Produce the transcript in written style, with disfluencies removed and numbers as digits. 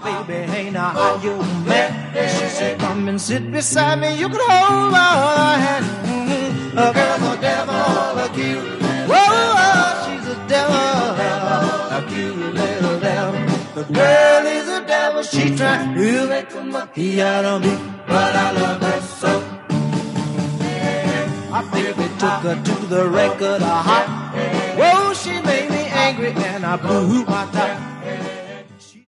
baby, hey, now how you mad? She said, come and sit beside me, you can hold my hand. A girl's a devil, a cute. Whoa, she's a devil, a cute little devil. The girl is a devil, she tried to make a monkey out of me, but I love her so. I think we took her to the record hop. Whoa, she made me angry and I blew my top.